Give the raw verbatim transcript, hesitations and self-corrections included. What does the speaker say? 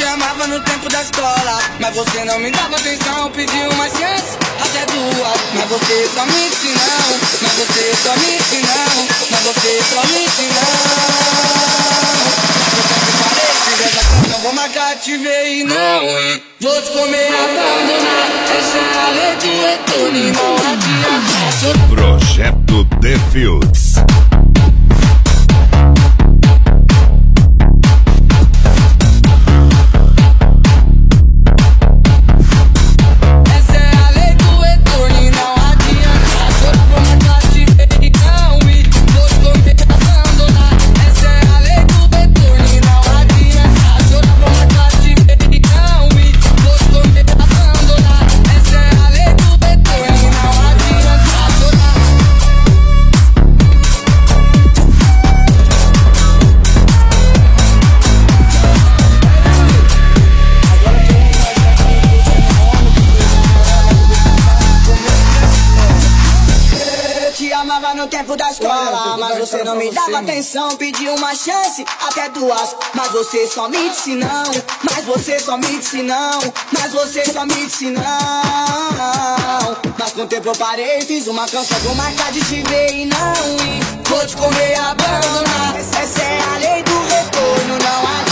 amava no tempo da escola, mas você não me dava atenção. Pedi uma chance, até duas, mas você só me disse não. Mas você só me disse não. Mas você só me disse não. Eu sempre falei, fiz essa canção, vou marcar, te ver e não ir. Vou te comer, abandonar. Essa é a lei do retorno e não adianta. Projeto The Fields. No tempo da escola, mas você não me dava atenção. Pedi uma chance, até duas, mas você só me disse não. Mas você só me disse não. Mas você só me disse não. Mas com o tempo eu parei, fiz uma canção, vou marcar de te ver e não ir. Vou te comer e abandonar. Essa é a lei do retorno, não há.